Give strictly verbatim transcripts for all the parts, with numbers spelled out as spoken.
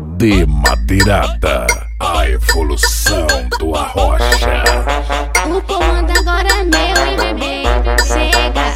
De Madeirada, a evolução do Arrocha. O comando agora é meu, e bebê, chega.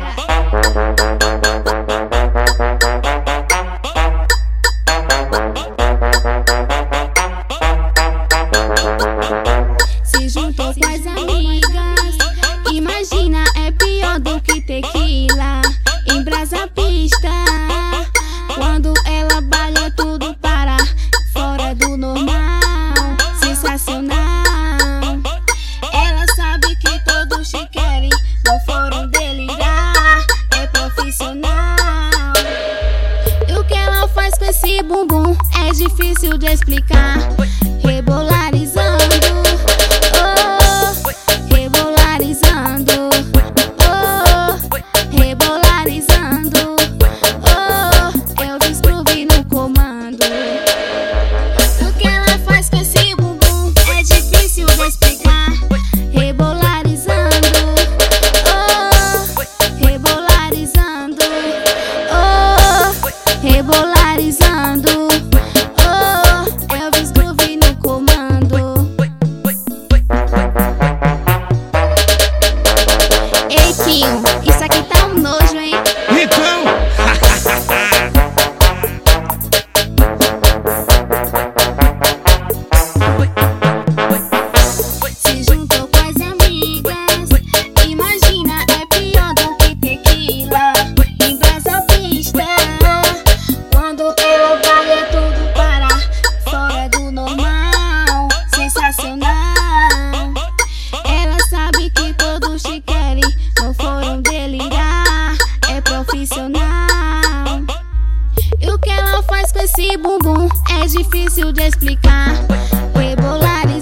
Se juntou com as amigas, imagina, é pior do que tequila. Embrasa a pista, quando ela balha tudo para fora do normal. Sensacional. Ela sabe que todos te querem, não foram delirar, é profissional. E o que ela faz com esse bumbum é difícil de explicar. Rebolarizando, oh, rebolarizando, oh, rebolarizando, oh, Elvis Groove no comando. O que ela faz com esse bumbum é difícil de explicar. Rebolarizando, oh, rebolarizando, oh, rebolarizando, oh, Elvis Groove no comando. Ei, Kinho, isso aqui tá um nojo, hein? Então, Se juntou com as amigas, imagina, é pior do que tequila. Embrasa a pista, quando ela balha tudo para fora do normal. Sensacional. Ela sabe que todos te querem, não foram delirar, é profissional. E o que ela faz com esse bumbum é difícil de explicar. Rebolarizando,